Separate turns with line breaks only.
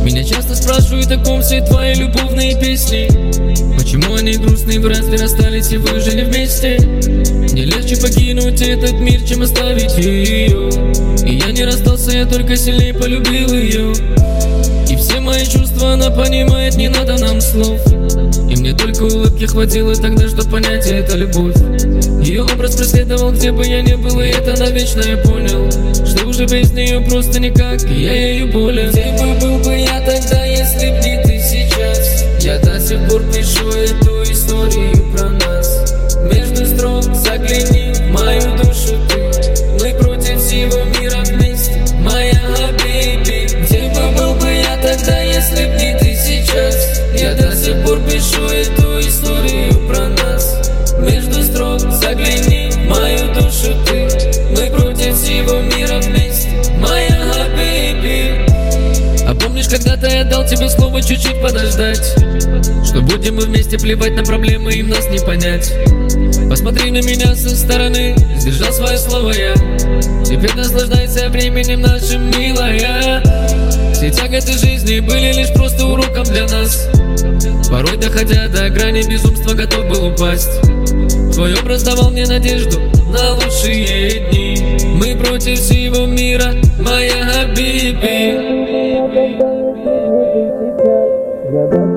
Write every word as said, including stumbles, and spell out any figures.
Меня часто спрашивают, о ком все твои любовные песни. Почему они грустные, вы разве расстались и вы жили вместе? Мне легче покинуть этот мир, чем оставить ее. И я не расстался, я только сильнее полюбил ее. И все мои чувства она понимает, не надо нам слов. И мне только улыбки хватило тогда, чтоб понять, это любовь. Ее образ преследовал, где бы я ни был, и это навечно я понял, что уже без нее просто никак, и я ею болен.
Где бы был бы я тогда, если б не ты сейчас? Я до сих пор пишу эту историю про нас. Между строк загляни в мою душу ты. Мы против всего мира вместе, моя бэйби. Где бы был бы я тогда, если б не ты сейчас? Я до сих пор пишу эту историю про нас. Между строк загляни в мою душу ты. Мы против всего мира вместе, моя бэйби.
А помнишь, когда-то я дал тебе слово чуть-чуть подождать, что будем мы вместе, плевать на проблемы, им нас не понять. Посмотри на меня со стороны, сдержал свое слово я. Теперь наслаждайся временем нашим, милая. Все тяготы жизни были лишь просто уроком для нас. Порой, доходя до грани безумства, готов был упасть. Твой образ давал мне надежду на лучшие дни. Мы против всего мира, моя хабиби.